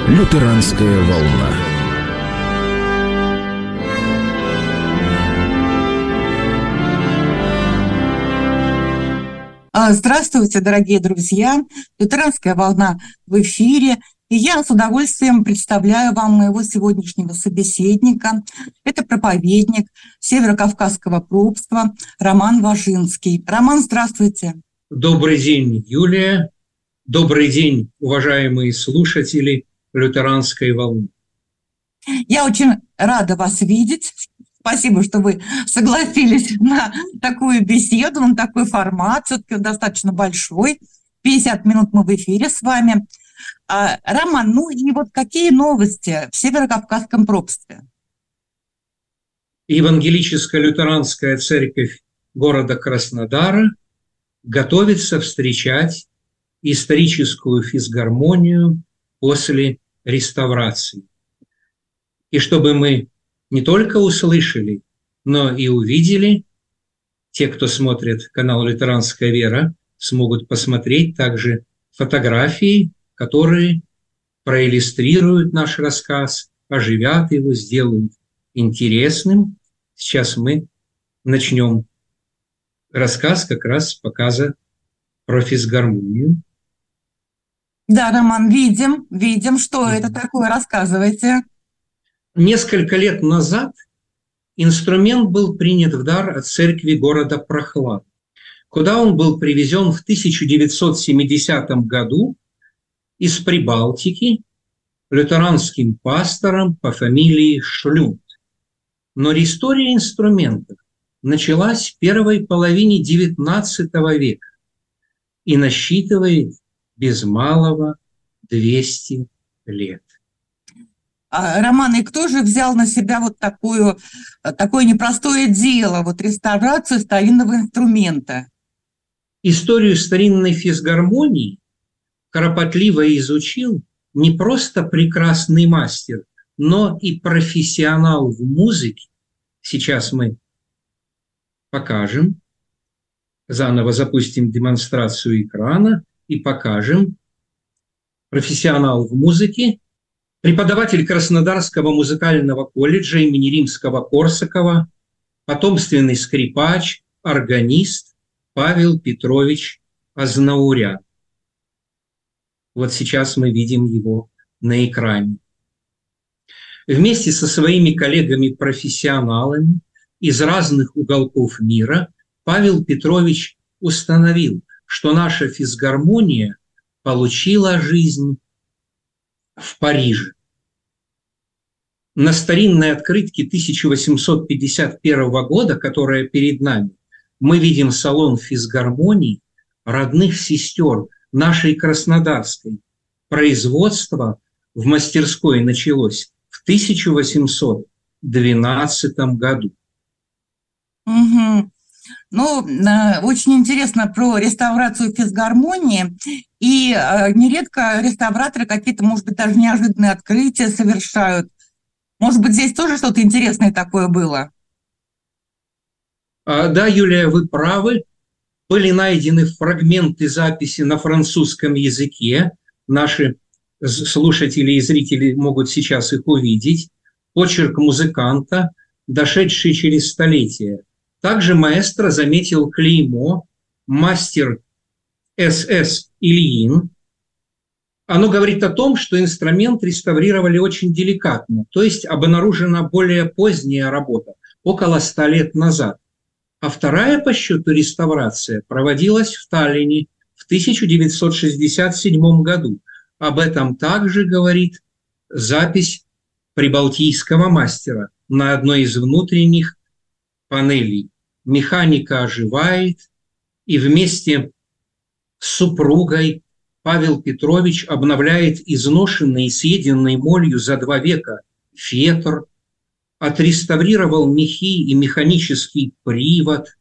Лютеранская волна. Здравствуйте, дорогие друзья! Лютеранская волна в эфире. И я с удовольствием представляю вам моего сегодняшнего собеседника. Это проповедник Северокавказского пропства Роман Важинский. Роман, здравствуйте. Добрый день, Юлия. Добрый день, уважаемые слушатели Лютеранской волны. Я очень рада вас видеть. Спасибо, что вы согласились на такую беседу, на такой формат, все-таки достаточно большой. 50 минут мы в эфире с вами. Роман, ну и вот какие новости в Северокавказском пропстве? Евангелическая лютеранская церковь города Краснодара готовится встречать историческую физгармонию после реставрации. И чтобы мы не только услышали, но и увидели, те, кто смотрит канал «Лютеранская вера», смогут посмотреть также фотографии, которые проиллюстрируют наш рассказ, оживят его, сделают интересным. Сейчас мы начнем рассказ как раз с показа про физгармонию. Да, Роман, видим, что это такое, рассказывайте. Несколько лет назад инструмент был принят в дар от церкви города Прохлад, куда он был привезен в 1970 году из Прибалтики лютеранским пастором по фамилии Шлюнд. Но история инструмента началась в первой половине XIX века и насчитывает без малого 200 лет. Роман, и кто же взял на себя вот такое непростое дело, вот реставрацию старинного инструмента? Историю старинной физгармонии кропотливо изучил не просто прекрасный мастер, но и профессионал в музыке. Сейчас мы покажем, заново запустим демонстрацию экрана и покажем. Профессионал в музыке, преподаватель Краснодарского музыкального колледжа имени Римского-Корсакова, потомственный скрипач, органист Павел Петрович Азнаурян. Вот сейчас мы видим его на экране. Вместе со своими коллегами-профессионалами из разных уголков мира Павел Петрович установил, что наша физгармония получила жизнь в Париже. На старинной открытке 1851 года, которая перед нами, мы видим салон физгармонии родных сестер нашей Краснодарской. Производство в мастерской началось в 1812 году. Угу. Ну, очень интересно про реставрацию физгармонии. И нередко реставраторы какие-то, может быть, даже неожиданные открытия совершают. Может быть, здесь тоже что-то интересное такое было? Да, Юлия, вы правы. Были найдены фрагменты записи на французском языке. Наши слушатели и зрители могут сейчас их увидеть. Почерк музыканта, дошедший через столетия. Также маэстро заметил клеймо «Мастер С.С. Ильин». Оно говорит о том, что инструмент реставрировали очень деликатно, то есть обнаружена более поздняя работа, около 100 лет назад. А вторая по счету реставрация проводилась в Таллине в 1967 году. Об этом также говорит запись прибалтийского мастера на одной из внутренних панелей. Механика оживает, и вместе с супругой Павел Петрович обновляет изношенный и съеденный молью за 2 века фетр, отреставрировал мехи и механический привод,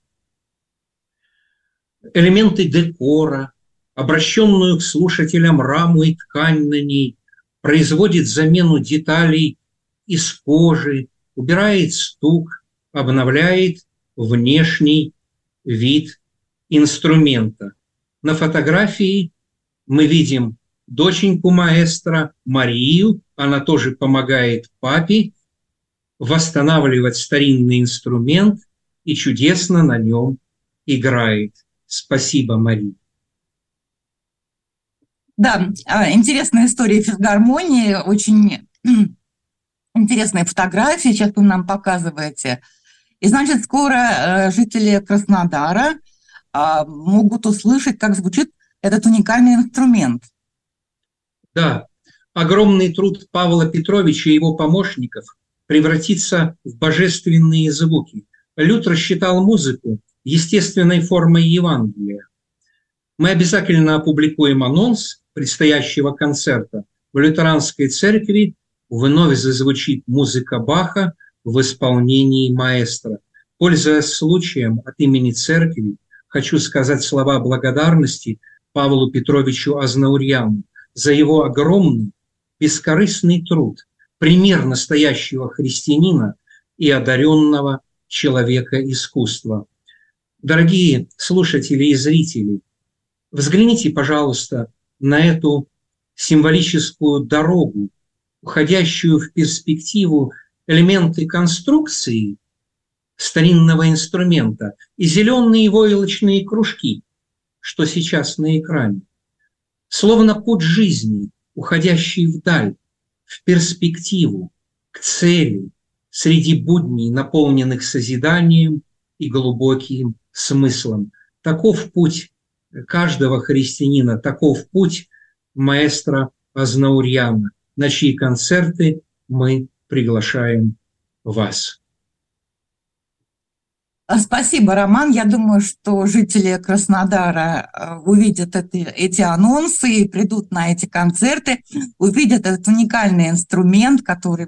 элементы декора, обращенную к слушателям раму и ткань на ней, производит замену деталей из кожи, убирает стук, обновляет внешний вид инструмента. На фотографии мы видим доченьку маэстро Марию, она тоже помогает папе восстанавливать старинный инструмент и чудесно на нем играет. Спасибо, Мария. Да, интересная история физгармонии, очень интересные фотографии, сейчас вы нам показываете. И, значит, скоро жители Краснодара могут услышать, как звучит этот уникальный инструмент. Да, огромный труд Павла Петровича и его помощников превратится в божественные звуки. Лют рассчитал музыку естественной формой Евангелия. Мы обязательно опубликуем анонс предстоящего концерта. В лютеранской церкви вновь зазвучит музыка Баха в исполнении маэстро. Пользуясь случаем, от имени церкви хочу сказать слова благодарности Павлу Петровичу Азнаурьяну за его огромный, бескорыстный труд, пример настоящего христианина и одаренного человека искусства. Дорогие слушатели и зрители, взгляните, пожалуйста, на эту символическую дорогу, уходящую в перспективу элементы конструкции старинного инструмента и зеленые войлочные кружки, что сейчас на экране. Словно путь жизни, уходящий вдаль, в перспективу, к цели, среди будней, наполненных созиданием и глубоким смыслом. Таков путь каждого христианина, таков путь маэстро Азнаурьяна, на чьи концерты мы приглашаем вас. Спасибо, Роман. Я думаю, что жители Краснодара увидят эти анонсы и придут на эти концерты, увидят этот уникальный инструмент, который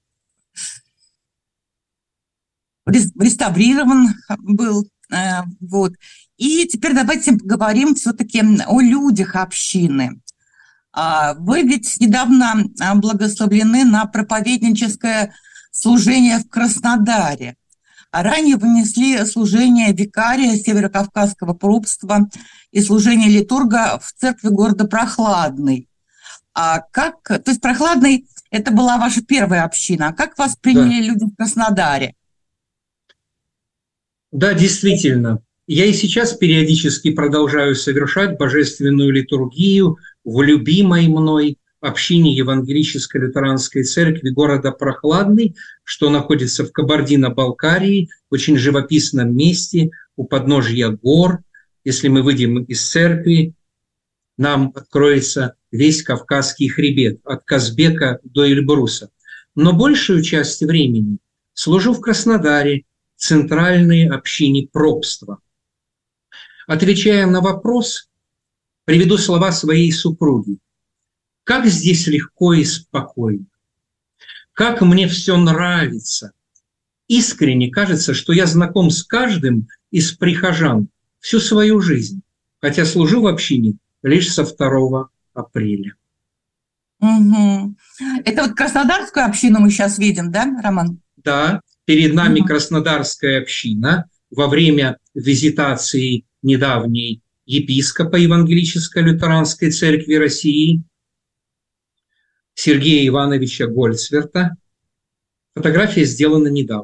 реставрирован был. Вот. И теперь давайте поговорим все-таки о людях общины. Вы ведь недавно благословлены на проповедническое служение в Краснодаре. А ранее вы несли служение викария Северокавказского пропства и служение литурга в церкви города Прохладный. То есть Прохладный – это была ваша первая община. А как вас приняли люди в Краснодаре? Да, действительно. Я и сейчас периодически продолжаю совершать божественную литургию в любимой мной общине Евангелической лютеранской церкви города Прохладный, что находится в Кабардино-Балкарии, в очень живописном месте у подножья гор. Если мы выйдем из церкви, нам откроется весь Кавказский хребет, от Казбека до Эльбруса. Но большую часть времени служу в Краснодаре, центральной общине пропства. Отвечая на вопрос, приведу слова своей супруги. Как здесь легко и спокойно. Как мне все нравится. Искренне кажется, что я знаком с каждым из прихожан всю свою жизнь, хотя служу в общине лишь со 2 апреля. Угу. Это вот Краснодарскую общину мы сейчас видим, да, Роман? Да, перед нами Краснодарская община во время визитации недавней епископа Евангелической лютеранской церкви России Сергея Ивановича Гольцверта. Фотография сделана недавно.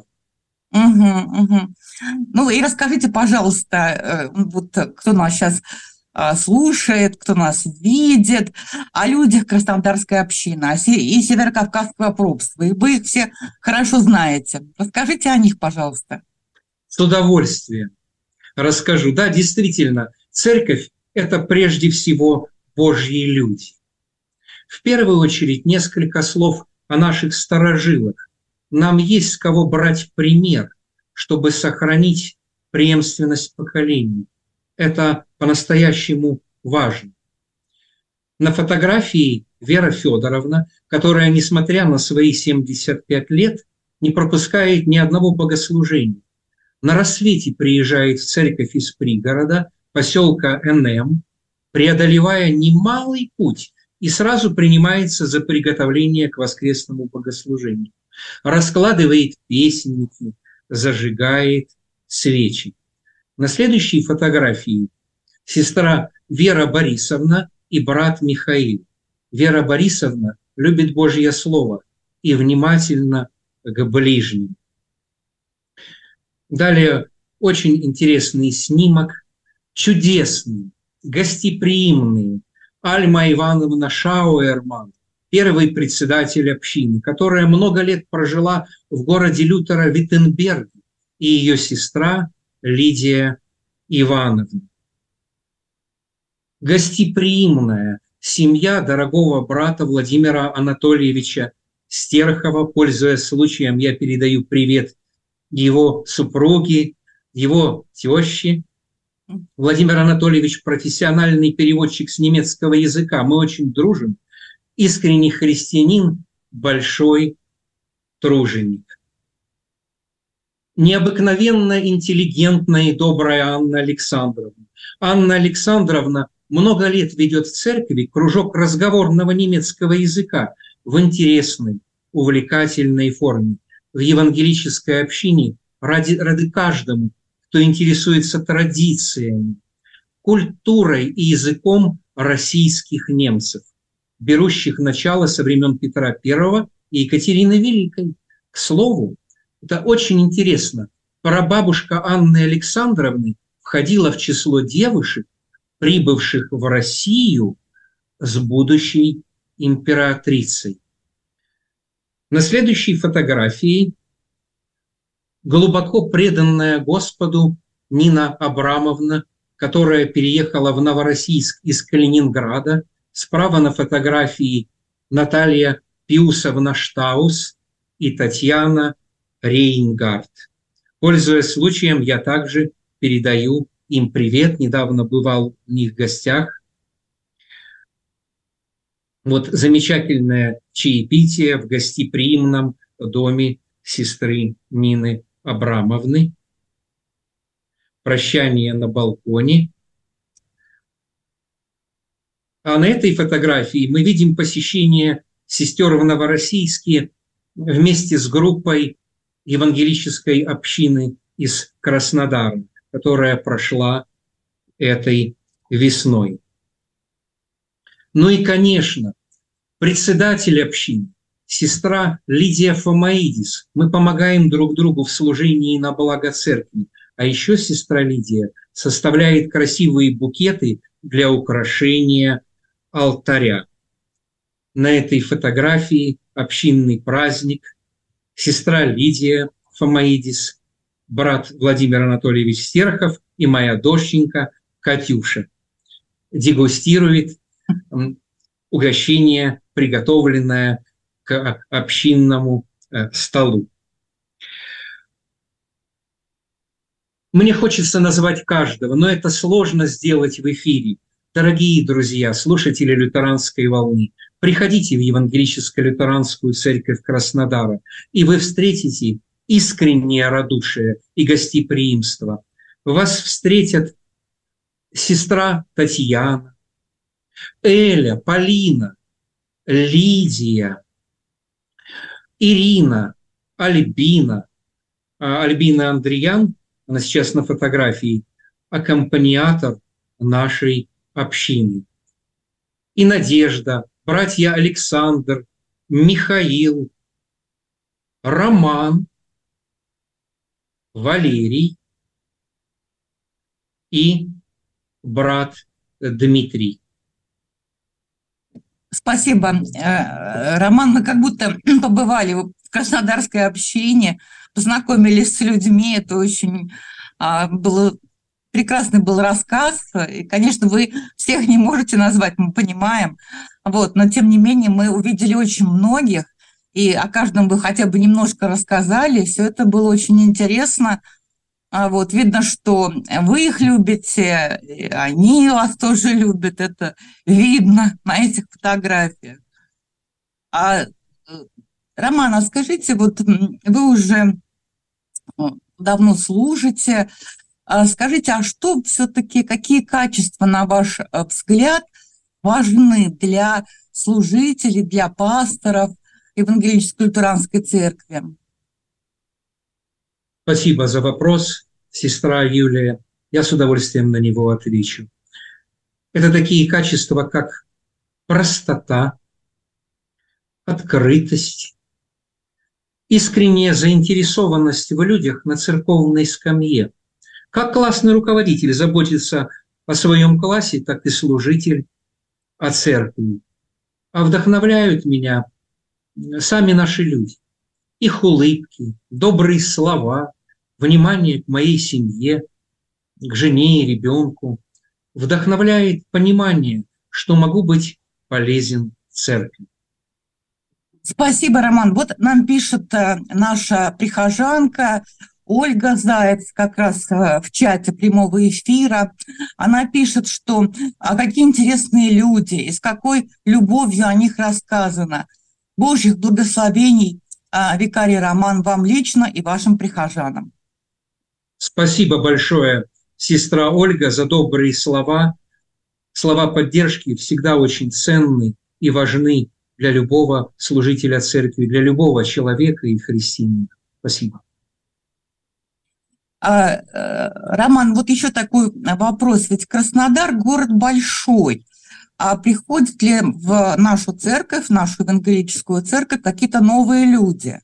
Ну и расскажите, пожалуйста, вот кто нас сейчас слушает, кто нас видит, о людях Краснодарской общины и Северокавказского пропства. И вы их все хорошо знаете. Расскажите о них, пожалуйста. С удовольствием расскажу. Да, действительно, церковь – это прежде всего Божьи люди. В первую очередь несколько слов о наших старожилах. Нам есть с кого брать пример, чтобы сохранить преемственность поколений. Это по-настоящему важно. На фотографии Вера Федоровна, которая, несмотря на свои 75 лет, не пропускает ни одного богослужения. На рассвете приезжает в церковь из пригорода, поселка НМ, преодолевая немалый путь, и сразу принимается за приготовление к воскресному богослужению. Раскладывает песенники, зажигает свечи. На следующей фотографии сестра Вера Борисовна и брат Михаил. Вера Борисовна любит Божье Слово и внимательна к ближним. Далее очень интересный снимок, чудесный, гостеприимный. Альма Ивановна Шауэрман, первый председатель общины, которая много лет прожила в городе Лютера Виттенберге, и ее сестра Лидия Ивановна. Гостеприимная семья дорогого брата Владимира Анатольевича Стерхова. Пользуясь случаем, я передаю привет его супруге, его теще. Владимир Анатольевич – профессиональный переводчик с немецкого языка. Мы очень дружим. Искренний христианин, большой труженик. Необыкновенно интеллигентная и добрая Анна Александровна. Анна Александровна много лет ведет в церкви кружок разговорного немецкого языка в интересной, увлекательной форме. В евангелической общине рады каждому, кто интересуется традициями, культурой и языком российских немцев, берущих начало со времен Петра I и Екатерины Великой. К слову, это очень интересно. Прабабушка Анны Александровны входила в число девушек, прибывших в Россию с будущей императрицей. На следующей фотографии глубоко преданная Господу Нина Абрамовна, которая переехала в Новороссийск из Калининграда. Справа на фотографии Наталья Пиусовна Штаус и Татьяна Рейнгард. Пользуясь случаем, я также передаю им привет. Недавно бывал у них в гостях. Вот замечательное чаепитие в гостеприимном доме сестры Нины Абрамовны. Прощание на балконе. А на этой фотографии мы видим посещение сестер в Новороссийске вместе с группой евангелической общины из Краснодара, которая прошла этой весной. Ну и, конечно, председатель общины, сестра Лидия Фомаидис. Мы помогаем друг другу в служении на благо церкви. А еще сестра Лидия составляет красивые букеты для украшения алтаря. На этой фотографии общинный праздник. Сестра Лидия Фомаидис, брат Владимир Анатольевич Стерхов и моя доченька Катюша дегустирует угощение, приготовленное к общинному столу. Мне хочется назвать каждого, но это сложно сделать в эфире. Дорогие друзья, слушатели лютеранской волны, приходите в Евангелическо-лютеранскую церковь Краснодара, и вы встретите искреннее радушие и гостеприимство. Вас встретят сестра Татьяна, Эля, Полина, Лидия, Ирина, Альбина. Альбина Андреян, она сейчас на фотографии, аккомпаниатор нашей общины. И Надежда, братья Александр, Михаил, Роман, Валерий и брат Дмитрий. Спасибо, Роман. Мы как будто побывали в краснодарской общине, познакомились с людьми. Это очень прекрасный был рассказ. И, конечно, вы всех не можете назвать, мы понимаем. Вот, но, тем не менее, мы увидели очень многих, и о каждом вы хотя бы немножко рассказали. Все это было очень интересно. Вот, видно, что вы их любите, и они вас тоже любят. Это видно на этих фотографиях. Роман, а скажите, вот вы уже давно служите. Скажите, а что все-таки, какие качества, на ваш взгляд, важны для служителей, для пасторов Евангелической лютеранской церкви? Спасибо за вопрос, сестра Юлия. Я с удовольствием на него отвечу. Это такие качества, как простота, открытость, искренняя заинтересованность в людях на церковной скамье. Как классный руководитель заботится о своем классе, так и служитель о церкви. А вдохновляют меня сами наши люди. Их улыбки, добрые слова, внимание к моей семье, к жене и ребенку. Вдохновляет понимание, что могу быть полезен церкви. Спасибо, Роман. Вот нам пишет наша прихожанка Ольга Заяц, как раз в чате прямого эфира. Она пишет, что какие интересные люди, и с какой любовью о них рассказано. Божьих благословений, викарий Роман, вам лично и вашим прихожанам. Спасибо большое, сестра Ольга, за добрые слова. Слова поддержки всегда очень ценны и важны для любого служителя церкви, для любого человека и христианина. Спасибо. Роман, вот еще такой вопрос. Ведь Краснодар город большой. А приходят ли в нашу церковь, в нашу евангелическую церковь какие-то новые люди?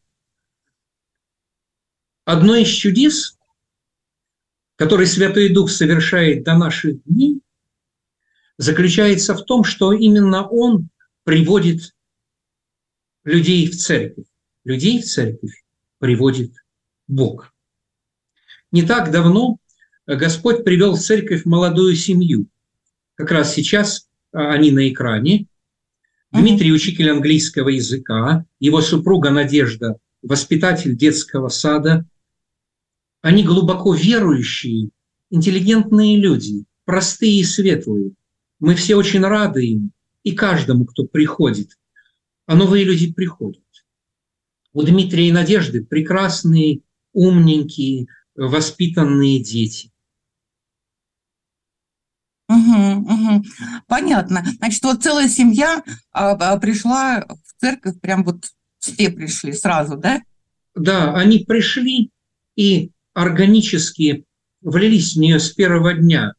Одно из чудес, которые Святой Дух совершает до наших дней, заключается в том, что именно Он приводит людей в церковь. Людей в церковь приводит Бог. Не так давно Господь привел в церковь молодую семью. Как раз сейчас они на экране. Дмитрий – учитель английского языка, его супруга Надежда – воспитатель детского сада. Они глубоко верующие, интеллигентные люди, простые и светлые. Мы все очень рады им и каждому, кто приходит. А новые люди приходят. У Дмитрия и Надежды прекрасные, умненькие, воспитанные дети. Понятно. Значит, вот целая семья пришла в церковь, прям вот все пришли сразу, да? Да, они пришли и органически влились в нее с первого дня.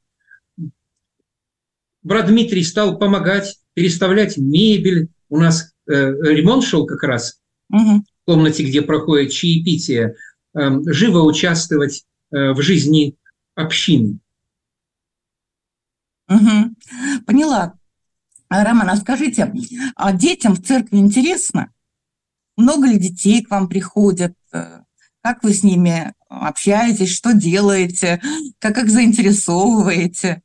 Брат Дмитрий стал помогать переставлять мебель. У нас ремонт шел как раз в комнате, где проходит чаепитие, живо участвовать в жизни общины. Поняла. Роман, а скажите, а детям в церкви интересно? Много ли детей к вам приходят? Как вы с ними общаетесь? Что делаете? Как их заинтересовываете?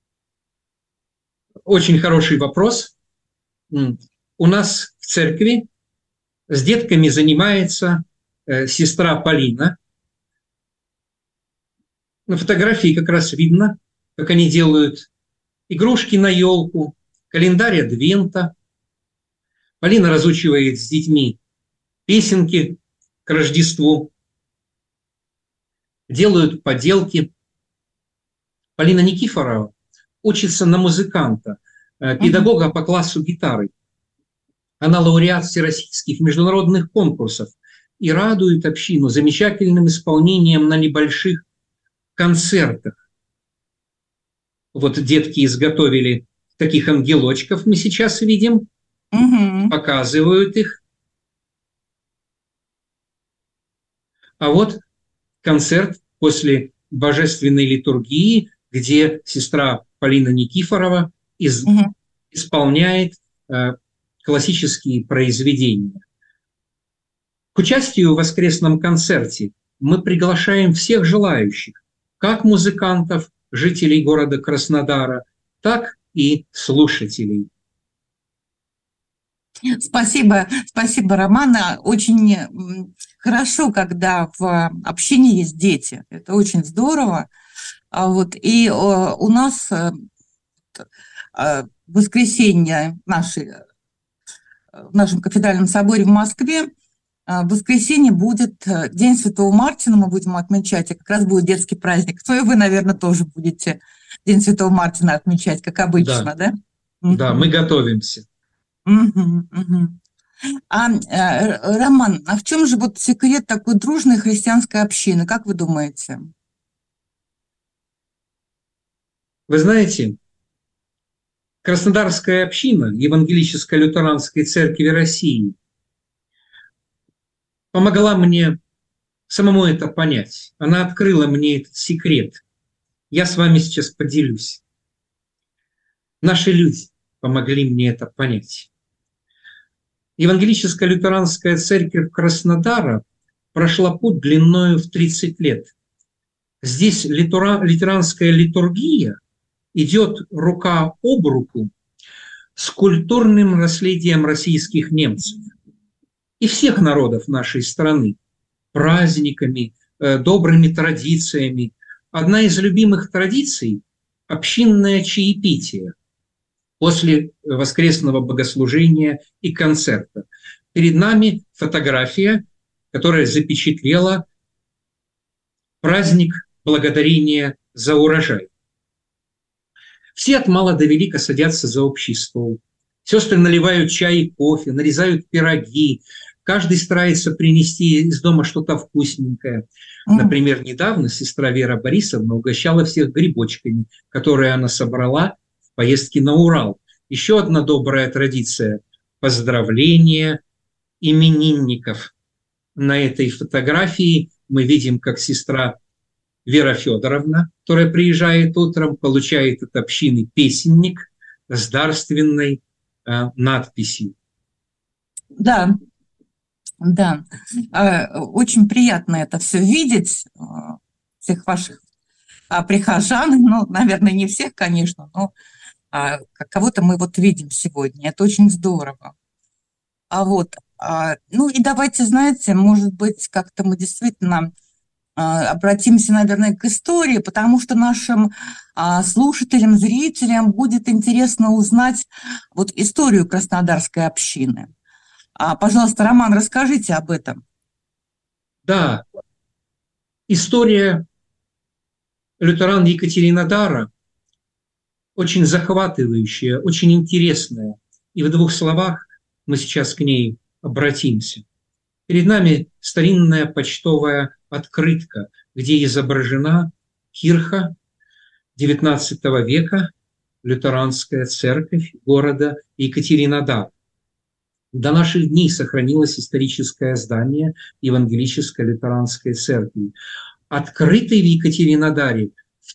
Очень хороший вопрос. У нас в церкви с детками занимается сестра Полина. На фотографии как раз видно, как они делают игрушки на елку, календарь Адвента. Полина разучивает с детьми песенки к Рождеству, делают поделки. Полина Никифорова учится на музыканта, педагога по классу гитары. Она лауреат всероссийских международных конкурсов и радует общину замечательным исполнением на небольших концертах. Вот детки изготовили таких ангелочков, мы сейчас видим, показывают их. А вот концерт после божественной литургии, где сестра Полина Никифорова исполняет классические произведения. К участию в воскресном концерте мы приглашаем всех желающих, как музыкантов, жителей города Краснодара, так и слушателей. Спасибо, спасибо, Роман. Очень хорошо, когда в общине есть дети. Это очень здорово. И у нас в воскресенье в нашем кафедральном соборе в Москве в воскресенье будет День Святого Мартина, мы будем отмечать, и как раз будет детский праздник. Ну и вы, наверное, тоже будете День Святого Мартина отмечать, как обычно, да? Да, мы готовимся. Роман, а в чем же вот секрет такой дружной христианской общины, как вы думаете? Вы знаете, Краснодарская община Евангелической лютеранской церкви России помогла мне самому это понять. Она открыла мне этот секрет. Я с вами сейчас поделюсь. Наши люди помогли мне это понять. Евангелическая лютеранская церковь Краснодара прошла путь длиною в 30 лет. Здесь лютеранская литургия идет рука об руку с культурным наследием российских немцев и всех народов нашей страны, праздниками, добрыми традициями. Одна из любимых традиций – общинное чаепитие после воскресного богослужения и концерта. Перед нами фотография, которая запечатлела праздник благодарения за урожай. Все от мала до велика садятся за общий стол. Сестры наливают чай и кофе, нарезают пироги. Каждый старается принести из дома что-то вкусненькое. Например, недавно сестра Вера Борисовна угощала всех грибочками, которые она собрала в поездке на Урал. Еще одна добрая традиция – поздравление именинников. На этой фотографии мы видим, как сестра Вера Федоровна, которая приезжает утром, получает от общины песенник с дарственной надписью. Да, да. Очень приятно это все видеть, всех ваших прихожан, ну, наверное, не всех, конечно, но кого-то мы вот видим сегодня. Это очень здорово. Ну и давайте, знаете, может быть, как-то мы действительно обратимся, наверное, к истории, потому что нашим слушателям, зрителям будет интересно узнать вот историю Краснодарской общины. Пожалуйста, Роман, расскажите об этом. Да, история лютеран Екатеринодара очень захватывающая, очень интересная. И в двух словах мы сейчас к ней обратимся. Перед нами старинная почтовая открытка, где изображена кирха XIX века, лютеранская церковь города Екатеринодар. До наших дней сохранилось историческое здание Евангелической лютеранской церкви, открытой в Екатеринодаре в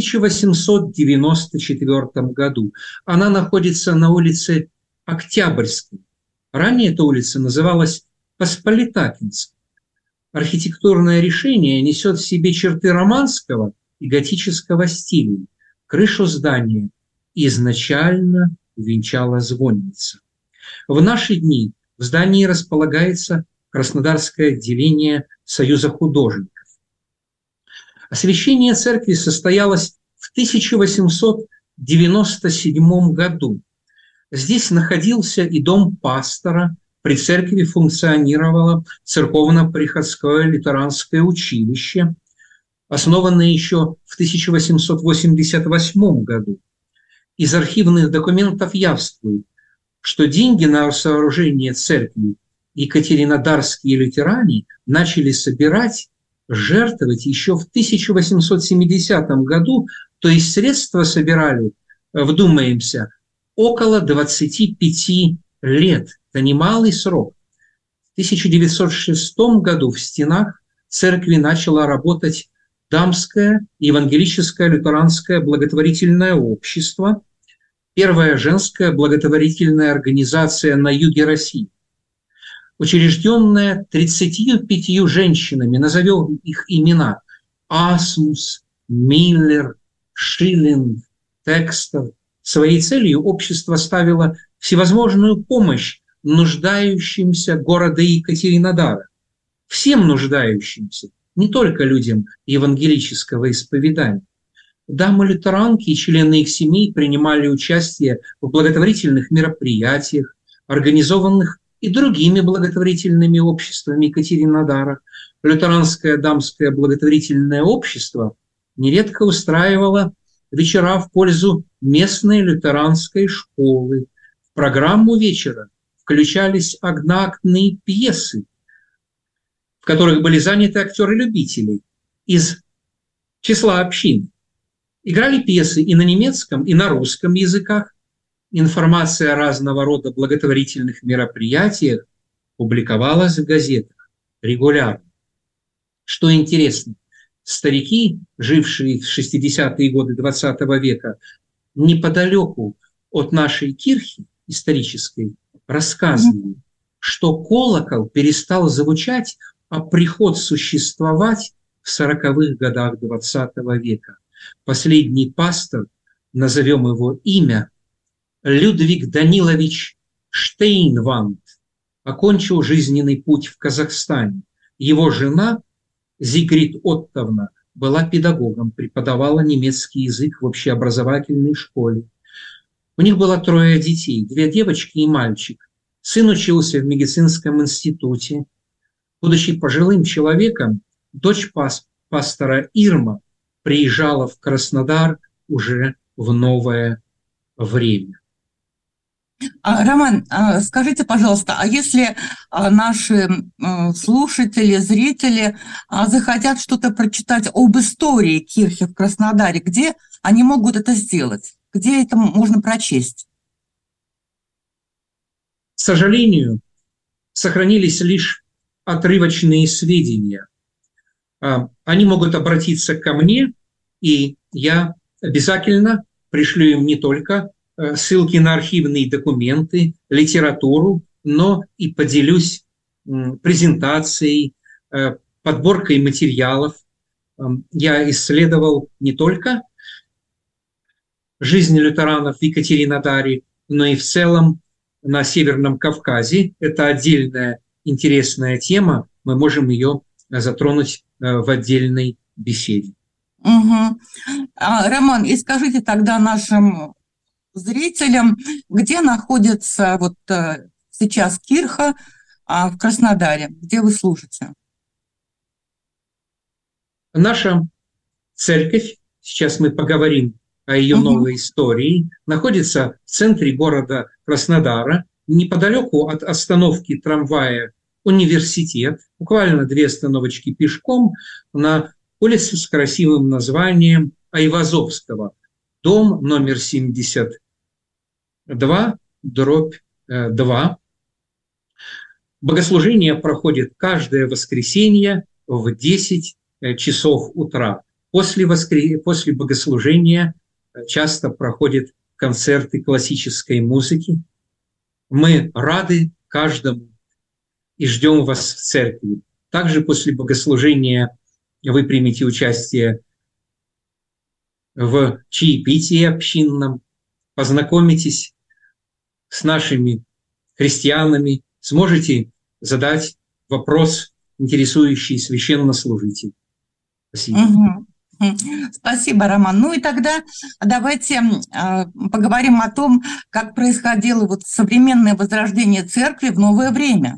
1894 году. Она находится на улице Октябрьской. Ранее эта улица называлась Посполитакинской. Архитектурное решение несет в себе черты романского и готического стилей. Крышу здания изначально венчала звонница. В наши дни в здании располагается Краснодарское отделение Союза художников. Освящение церкви состоялось в 1897 году. Здесь находился и дом пастора, при церкви функционировало церковно-приходское лютеранское училище, основанное еще в 1888 году. Из архивных документов явствует, что деньги на сооружение церкви екатеринодарские лютеране начали собирать, жертвовать еще в 1870 году, то есть средства собирали, вдумаемся, около 25 лет. Это немалый срок. В 1906 году в стенах церкви начало работать Дамское евангелическое лютеранское благотворительное общество, первая женская благотворительная организация на юге России, учрежденная 35 женщинами, назовем их имена: Асмус, Миллер, Шиллинг, Текстер. Своей целью общество ставило всевозможную помощь нуждающимся города Екатеринодара, всем нуждающимся, не только людям евангелического исповедания. Дамы-лютеранки и члены их семей принимали участие в благотворительных мероприятиях, организованных и другими благотворительными обществами Екатеринодара. Лютеранское дамское благотворительное общество нередко устраивало вечера в пользу местной лютеранской школы. В программу вечера включались одноактные пьесы, в которых были заняты актеры-любители из числа общин. Играли пьесы и на немецком, и на русском языках. информация о разного рода благотворительных мероприятиях публиковалась в газетах регулярно. Что интересно, старики, жившие в 60-е годы XX века, неподалеку от нашей кирхи исторической, рассказывали, что колокол перестал звучать, а приход существовать в 40-х годах XX века. Последний пастор, назовем его имя, Людвиг Данилович Штейнванд, окончил жизненный путь в Казахстане. Его жена Зигрид Оттовна была педагогом, преподавала немецкий язык в общеобразовательной школе. У них было 3 детей, 2 девочки и мальчик. Сын учился в медицинском институте. Будучи пожилым человеком, дочь пастора Ирма приезжала в Краснодар уже в новое время. Роман, скажите, пожалуйста, а если наши слушатели, зрители захотят что-то прочитать об истории кирхи в Краснодаре, где они могут это сделать? Где это можно прочесть? К сожалению, сохранились лишь отрывочные сведения. Они могут обратиться ко мне, и я обязательно пришлю им не только ссылки на архивные документы, литературу, но и поделюсь презентацией, подборкой материалов. Я исследовал не только жизнь лютеранов в Екатеринодаре, но и в целом на Северном Кавказе. Это отдельная интересная тема, мы можем ее затронуть в отдельной беседе. Угу. Роман, и скажите тогда нашим зрителям, где находится вот сейчас кирха в Краснодаре, где вы служите? Наша церковь, сейчас мы поговорим о ее новой истории, находится в центре города Краснодара, неподалеку от остановки трамвая «Университет», буквально 2 остановочки пешком, на улице с красивым названием Айвазовского, дом номер 72/2. Богослужение проходит каждое воскресенье в 10 часов утра. После богослужения часто проходят концерты классической музыки. Мы рады каждому и ждем вас в церкви. Также после богослужения вы примете участие в чаепитии общинном, познакомитесь с нашими христианами, сможете задать вопрос, интересующий священнослужителя. Спасибо. Спасибо, Роман. Ну и тогда давайте поговорим о том, как происходило вот современное возрождение церкви в новое время.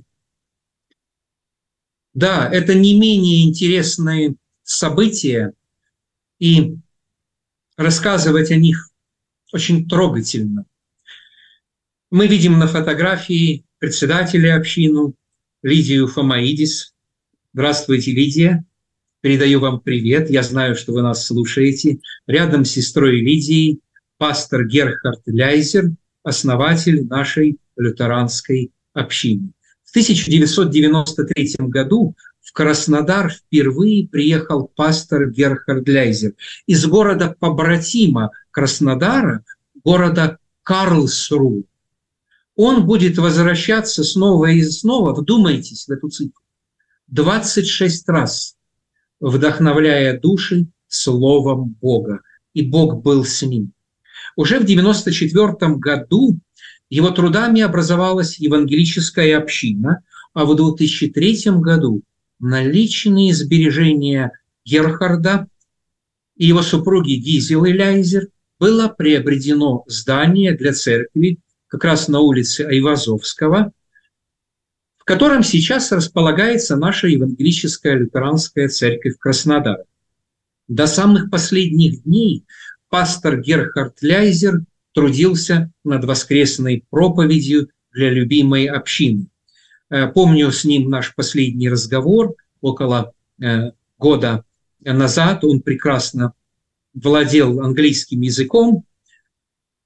Да, это не менее интересные события, и рассказывать о них очень трогательно. Мы видим на фотографии председателя общины Лидию Фомаидис. Здравствуйте, Лидия. Передаю вам привет. Я знаю, что вы нас слушаете. Рядом с сестрой Лидией пастор Герхард Ляйзер, основатель нашей лютеранской общины. В 1993 году в Краснодар впервые приехал пастор Герхард Ляйзер из города-побратима Краснодара, города Карлсруэ. Он будет возвращаться снова и снова, вдумайтесь в эту цифру, 26 раз, вдохновляя души Словом Бога. И Бог был с ним. Уже в 1994 году его трудами образовалась евангелическая община, а в 2003 году на личные сбережения Герхарда и его супруги Гизелы Ляйзер было приобретено здание для церкви как раз на улице Айвазовского, в котором сейчас располагается наша евангелическая лютеранская церковь Краснодара. До самых последних дней пастор Герхард Ляйзер трудился над воскресной проповедью для любимой общины. Помню с ним наш последний разговор около года назад. Он прекрасно владел английским языком.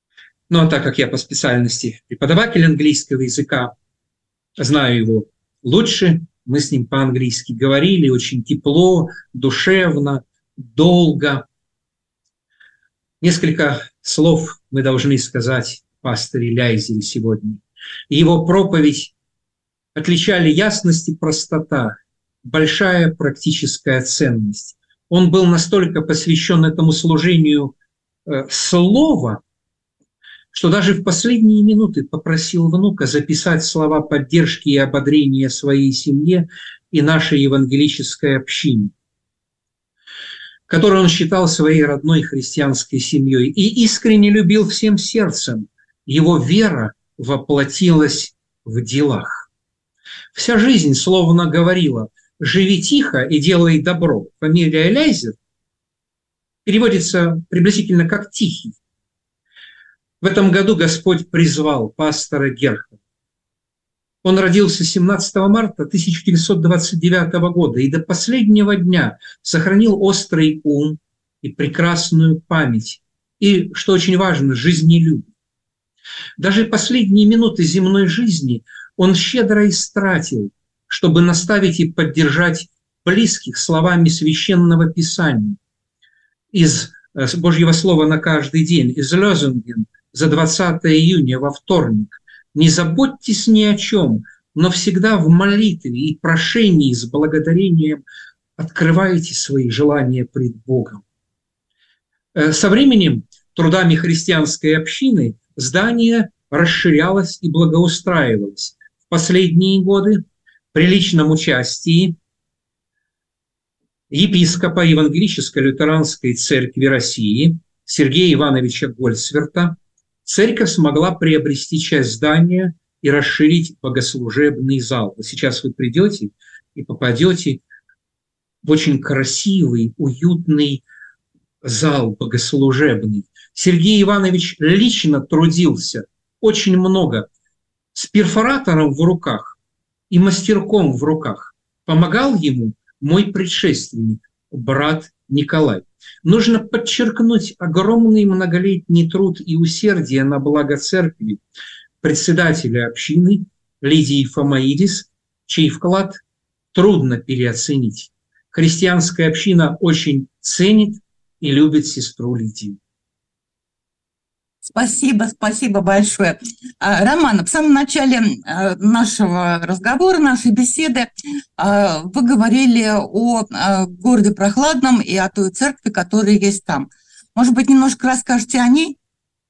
Ну, а так как я по специальности преподаватель английского языка, знаю его лучше, мы с ним по-английски говорили очень тепло, душевно, долго. Несколько слов мы должны сказать пасторе Ляйзере сегодня. Его проповедь отличали ясность и простота, большая практическая ценность. Он был настолько посвящен этому служению слова, что даже в последние минуты попросил внука записать слова поддержки и ободрения своей семье и нашей евангелической общине, которую он считал своей родной христианской семьей и искренне любил всем сердцем. Его вера воплотилась в делах. Вся жизнь словно говорила: «Живи тихо и делай добро». Фамилия Ляйзер переводится приблизительно как «тихий». В этом году Господь призвал пастора Герха. Он родился 17 марта 1929 года и до последнего дня сохранил острый ум и прекрасную память, и, что очень важно, жизнелюбие. Даже последние минуты земной жизни он щедро истратил, чтобы наставить и поддержать близких словами Священного Писания из Божьего Слова на каждый день, из Лёзунген за 20 июня во вторник. «Не заботьтесь ни о чем, но всегда в молитве и прошении с благодарением открывайте свои желания пред Богом». Со временем трудами христианской общины здание расширялось и благоустраивалось. В последние годы при личном участии епископа Евангелическо-лютеранской церкви России Сергея Ивановича Гольцверта церковь смогла приобрести часть здания и расширить богослужебный зал. Сейчас вы придете и попадете в очень красивый, уютный зал богослужебный. Сергей Иванович лично трудился очень много с перфоратором в руках и мастерком в руках. Помогал ему мой предшественник, брат Николай. Нужно подчеркнуть огромный многолетний труд и усердие на благо церкви председателя общины Лидии Фомаидис, чей вклад трудно переоценить. Христианская община очень ценит и любит сестру Лидию. Спасибо большое. Роман, в самом начале нашего разговора, нашей беседы вы говорили о городе Прохладном и о той церкви, которая есть там. Может быть, немножко расскажете о ней?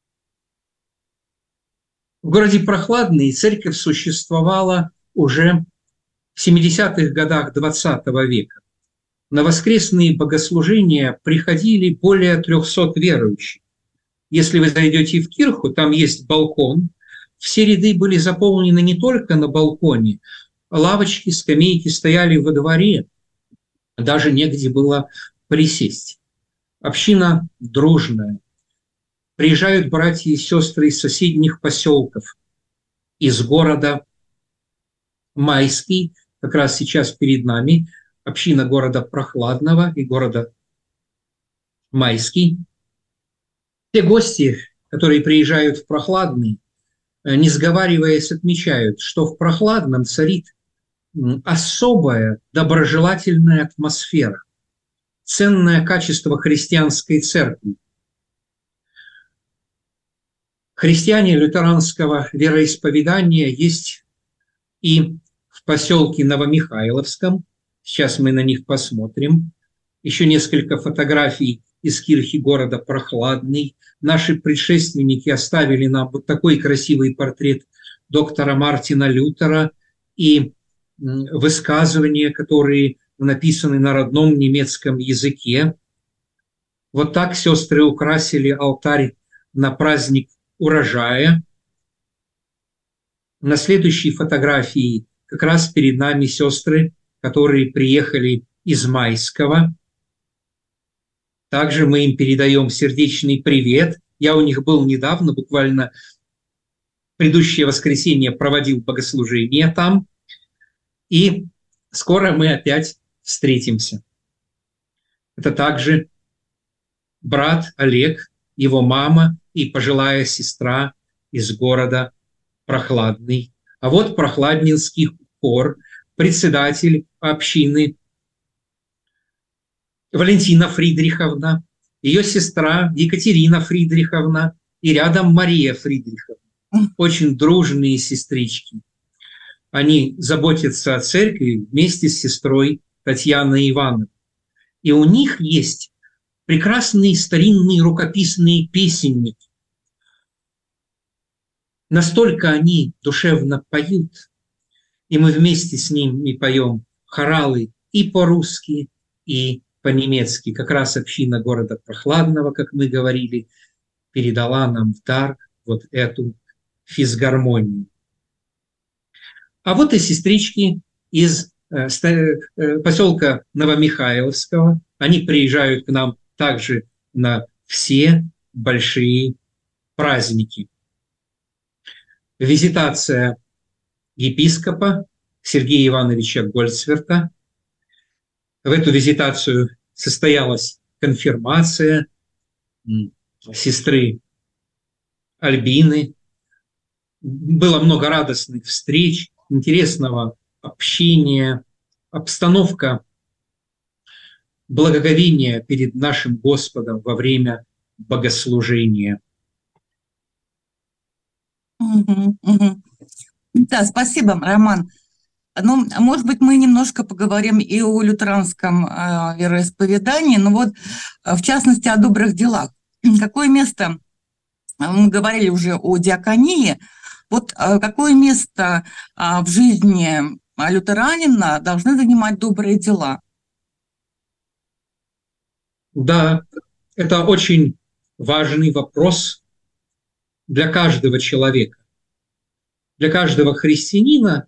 В городе Прохладный церковь существовала уже в 70-х годах XX века. На воскресные богослужения приходили более 300 верующих. Если вы зайдете в кирху, там есть балкон. Все ряды были заполнены не только на балконе. Лавочки, скамейки стояли во дворе. Даже негде было присесть. Община дружная. Приезжают братья и сестры из соседних поселков, из города Майский, как раз сейчас перед нами, община города Прохладного и города Майский. Те гости, которые приезжают в Прохладный, не сговариваясь, отмечают, что в Прохладном царит особая доброжелательная атмосфера, ценное качество христианской церкви. Христиане лютеранского вероисповедания есть и в поселке Новомихайловском. Сейчас мы на них посмотрим. Еще несколько фотографий из кирхи города Прохладный. Наши предшественники оставили нам вот такой красивый портрет доктора Мартина Лютера и высказывания, которые написаны на родном немецком языке. Вот так сестры украсили алтарь на праздник урожая. На следующей фотографии как раз перед нами сестры, которые приехали из Майского. Также мы им передаем сердечный привет. Я у них был недавно, буквально предыдущее воскресенье проводил богослужение там. И скоро мы опять встретимся. Это также брат Олег, его мама и пожилая сестра из города Прохладный. А вот прохладнинский хор, председатель общины Валентина Фридриховна, ее сестра Екатерина Фридриховна и рядом Мария Фридриховна. Очень дружные сестрички. Они заботятся о церкви вместе с сестрой Татьяной Ивановной. И у них есть прекрасные старинные рукописные песенники. Настолько они душевно поют, и мы вместе с ними поем хоралы и по-русски, и по-немецки. Как раз община города Прохладного, как мы говорили, передала нам в дар вот эту физгармонию. А вот и сестрички из поселка Новомихайловского. Они приезжают к нам также на все большие праздники. Визитация епископа Сергея Ивановича Гольцверта. В эту визитацию состоялась конфирмация сестры Альбины. Было много радостных встреч, интересного общения, обстановка благоговения перед нашим Господом во время богослужения. Да, спасибо, Роман. Ну, может быть, мы немножко поговорим и о лютеранском вероисповедании, но вот в частности о добрых делах. Какое место, мы говорили уже о диаконии, вот какое место в жизни лютеранина должны занимать добрые дела? Да, это очень важный вопрос для каждого человека, для каждого христианина,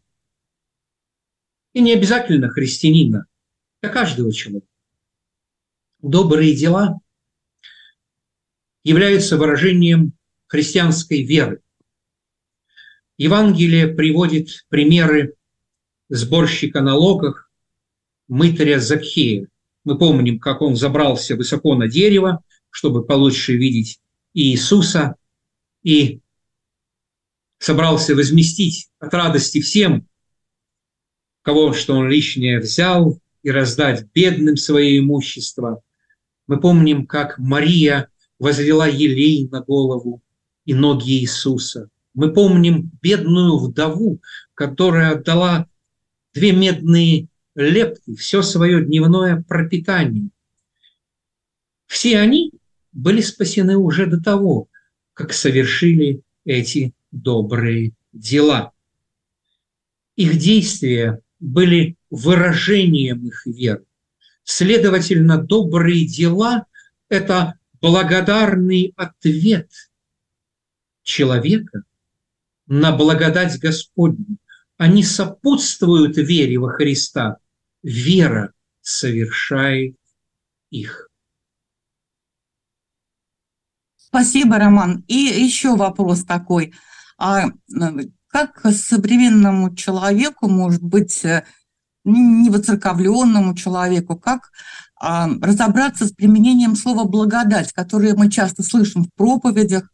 и не обязательно христианина, для каждого человека. Добрые дела являются выражением христианской веры. Евангелие приводит примеры сборщика налогов мытаря Закхея. Мы помним, как он забрался высоко на дерево, чтобы получше видеть Иисуса, и собрался возместить от радости всем, кого что он лишнее взял, и раздать бедным свое имущество. Мы помним, как Мария возлила елей на голову и ноги Иисуса. Мы помним бедную вдову, которая отдала 2 медные лепты, все свое дневное пропитание. Все они были спасены уже до того, как совершили эти добрые дела. Их действия были выражением их веры. Следовательно, добрые дела – это благодарный ответ человека на благодать Господню. Они сопутствуют вере во Христа. Вера совершает их. Спасибо, Роман. И еще вопрос такой. А как современному человеку, может быть, невоцерковленному человеку, как разобраться с применением слова «благодать», которое мы часто слышим в проповедях?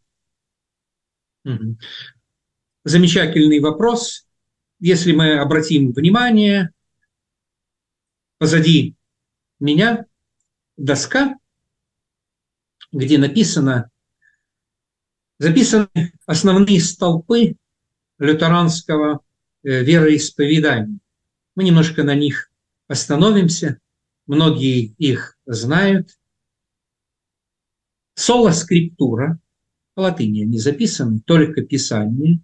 Замечательный вопрос. Если мы обратим внимание, позади меня доска, где записаны основные столпы лютеранского вероисповедания. Мы немножко на них остановимся. Многие их знают. Сола скриптура, по латыни они записаны, только Писание.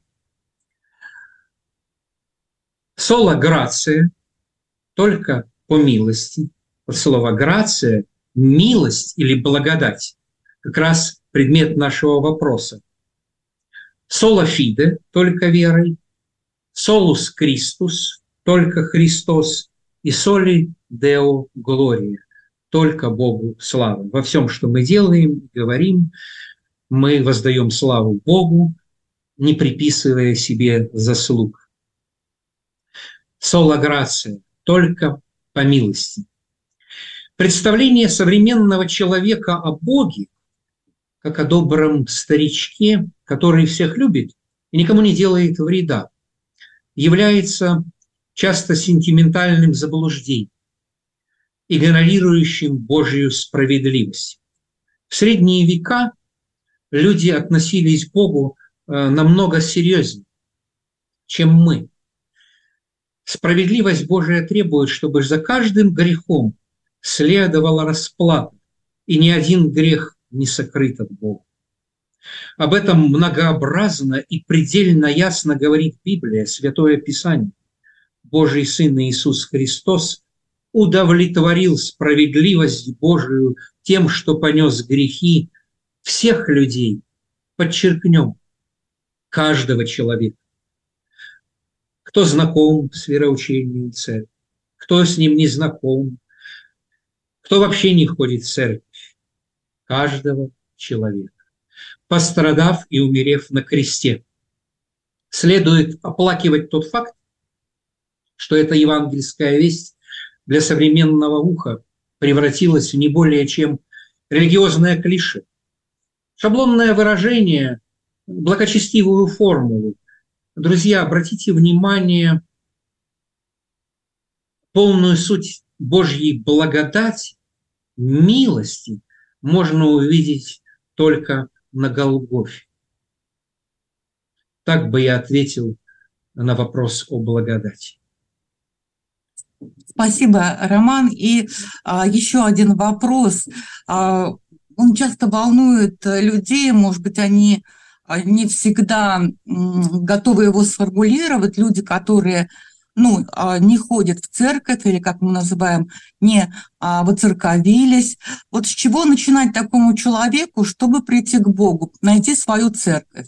Сола грация, только по милости. От слова грация – милость или благодать. Как раз предмет нашего вопроса. Сола фиде – только верой. Солус Кристус – только Христос. И соли Део Глория – только Богу слава. Во всем, что мы делаем, говорим, мы воздаем славу Богу, не приписывая себе заслуг. Сола грация – только по милости. Представление современного человека о Боге, как о добром старичке, который всех любит и никому не делает вреда, является часто сентиментальным заблуждением, игнорирующим Божью справедливость. В средние века люди относились к Богу намного серьезнее, чем мы. Справедливость Божия требует, чтобы за каждым грехом следовала расплата, и ни один грех не сокрыт от Бога. Об этом многообразно и предельно ясно говорит Библия, Святое Писание. Божий Сын Иисус Христос удовлетворил справедливость Божию тем, что понес грехи всех людей, подчеркнем, каждого человека. Кто знаком с вероучением церкви, кто с ним не знаком, кто вообще не ходит в церковь, каждого человека, пострадав и умерев на кресте. Следует оплакивать тот факт, что эта евангельская весть для современного уха превратилась в не более чем религиозное клише, шаблонное выражение, благочестивую формулу. Друзья, обратите внимание, полную суть Божьей благодати, милости можно увидеть только на Голгофе. Так бы я ответил на вопрос о благодати. Спасибо, Роман. И еще один вопрос. Он часто волнует людей, может быть, они не всегда готовы его сформулировать. Люди, которые не ходят в церковь, или, как мы называем, не воцерковились. Вот с чего начинать такому человеку, чтобы прийти к Богу, найти свою церковь?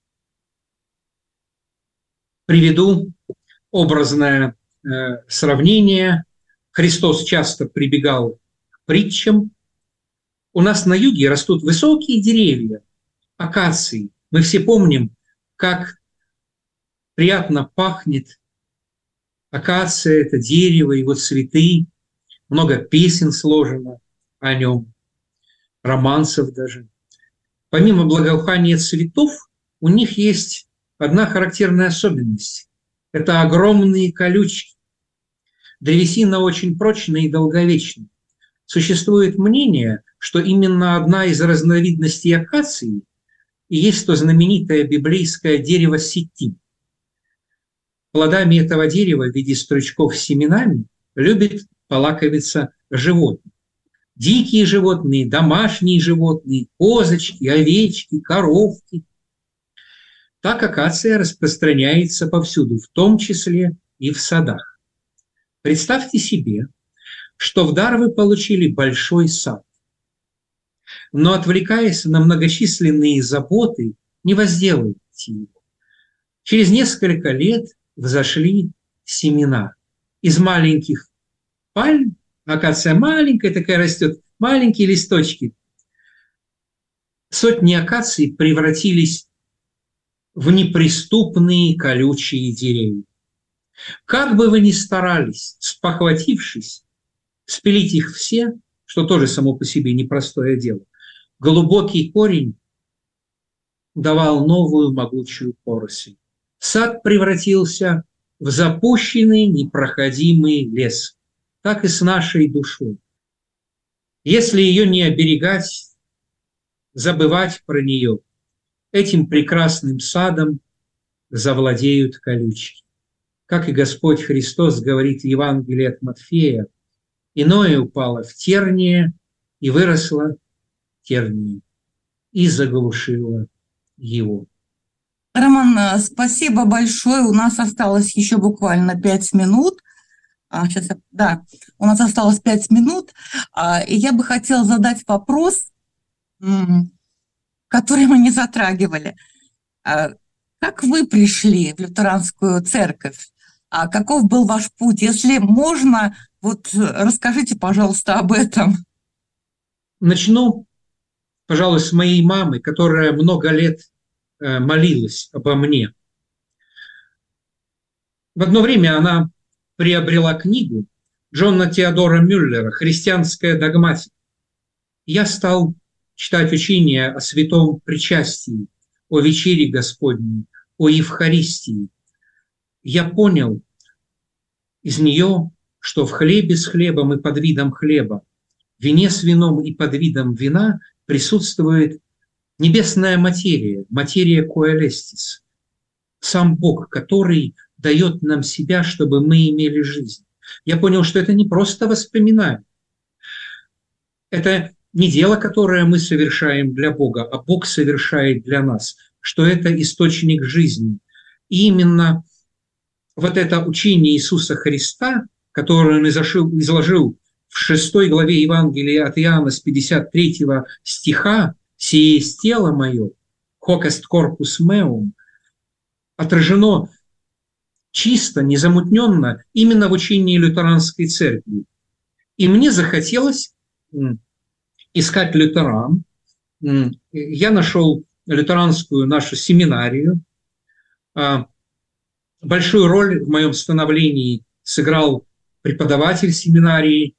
Приведу образное сравнение. Христос часто прибегал к притчам. У нас на юге растут высокие деревья, акации. Мы все помним, как приятно пахнет акация, это дерево, его цветы. Много песен сложено о нем, романсов даже. Помимо благоухания цветов, у них есть одна характерная особенность. Это огромные колючки. Древесина очень прочная и долговечная. Существует мнение, что именно одна из разновидностей акации и есть то знаменитое библейское дерево ситим. Плодами этого дерева в виде стручков с семенами любят полакомиться животные. Дикие животные, домашние животные, козочки, овечки, коровки. Так акация распространяется повсюду, в том числе и в садах. Представьте себе, что в дар вы получили большой сад, но, отвлекаясь на многочисленные заботы, не возделываете его. Через несколько лет взошли семена из маленьких пальм, акация маленькая такая растет, маленькие листочки. Сотни акаций превратились в неприступные колючие деревья. Как бы вы ни старались, спохватившись, спилить их все, что тоже само по себе непростое дело, глубокий корень давал новую могучую поросль. Сад превратился в запущенный, непроходимый лес. Так и с нашей душой. Если ее не оберегать, забывать про нее, этим прекрасным садом завладеют колючки. Как и Господь Христос говорит в Евангелии от Матфея, иное упало в терние, и выросло терние, и заглушило его. Роман, спасибо большое. У нас осталось еще буквально 5 минут. У нас осталось 5 минут. И я бы хотела задать вопрос, который мы не затрагивали. Как вы пришли в лютеранскую церковь? Каков был ваш путь? Если можно, расскажите, пожалуйста, об этом. Начну, пожалуй, с моей мамы, которая много лет молилась обо мне. В одно время она приобрела книгу Джона Теодора Мюллера «Христианская догматика». Я стал читать учение о святом причастии, о вечере Господней, о Евхаристии, я понял из нее, что в хлебе с хлебом и под видом хлеба, в вине с вином и под видом вина присутствует небесная материя, материя коэлестис, сам Бог, который дает нам себя, чтобы мы имели жизнь. Я понял, что это не просто воспоминание, это не дело, которое мы совершаем для Бога, а Бог совершает для нас, что это источник жизни. И именно вот это учение Иисуса Христа, которое он изложил в 6 главе Евангелия от Иоанна с 53 стиха, «Сие есть тело мое, hoc est corpus meum», отражено чисто, незамутненно именно в учении лютеранской церкви. И мне захотелось искать лютеран. Я нашел лютеранскую нашу семинарию. Большую роль в моем становлении сыграл преподаватель семинарии,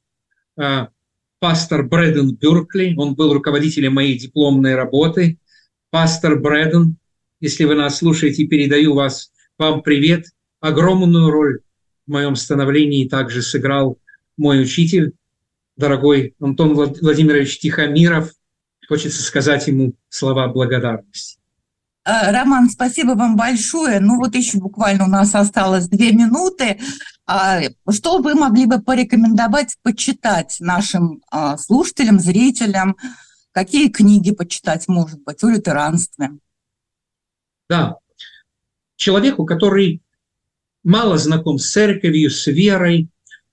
пастор Брэдон Бюркли. Он был руководителем моей дипломной работы. Пастор Брэдон, если вы нас слушаете, передаю вам привет. Огромную роль в моем становлении также сыграл мой учитель, дорогой Антон Владимирович Тихомиров. Хочется сказать ему слова благодарности. Роман, спасибо вам большое. Ну вот еще буквально у нас осталось 2 минуты. Что вы могли бы порекомендовать почитать нашим слушателям, зрителям? Какие книги почитать, может быть, о лютеранстве? Да, человеку, который мало знаком с церковью, с верой,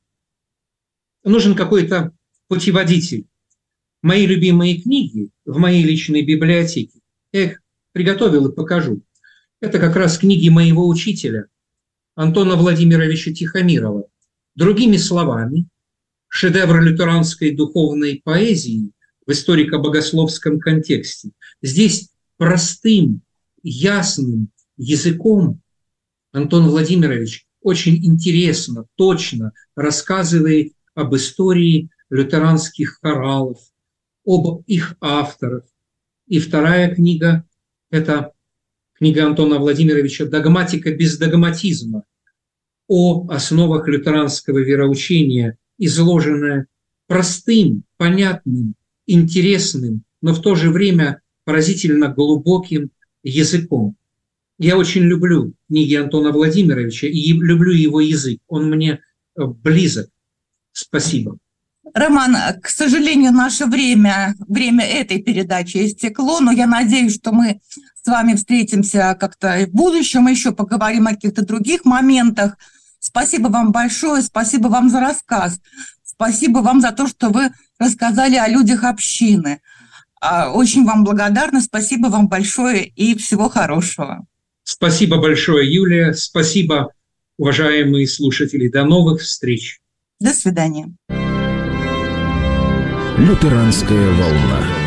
нужен какой-то путеводитель. Мои любимые книги в моей личной библиотеке, я их приготовил и покажу. Это как раз книги моего учителя, Антона Владимировича Тихомирова. Другими словами, шедевр лютеранской духовной поэзии в историко-богословском контексте. Здесь простым, ясным языком Антон Владимирович очень интересно, точно рассказывает об истории лютеранских хоралов, об их авторах. И вторая книга – это книга Антона Владимировича «Догматика без догматизма» о основах лютеранского вероучения, изложенная простым, понятным, интересным, но в то же время поразительно глубоким языком. Я очень люблю книги Антона Владимировича и люблю его язык. Он мне близок. Спасибо. Роман, к сожалению, наше время этой передачи истекло, но я надеюсь, что мы с вами встретимся как-то в будущем, еще поговорим о каких-то других моментах. Спасибо вам большое, спасибо вам за рассказ, спасибо вам за то, что вы рассказали о людях общины. Очень вам благодарна, спасибо вам большое и всего хорошего. Спасибо большое, Юлия, спасибо, уважаемые слушатели, до новых встреч. До свидания. Лютеранская волна.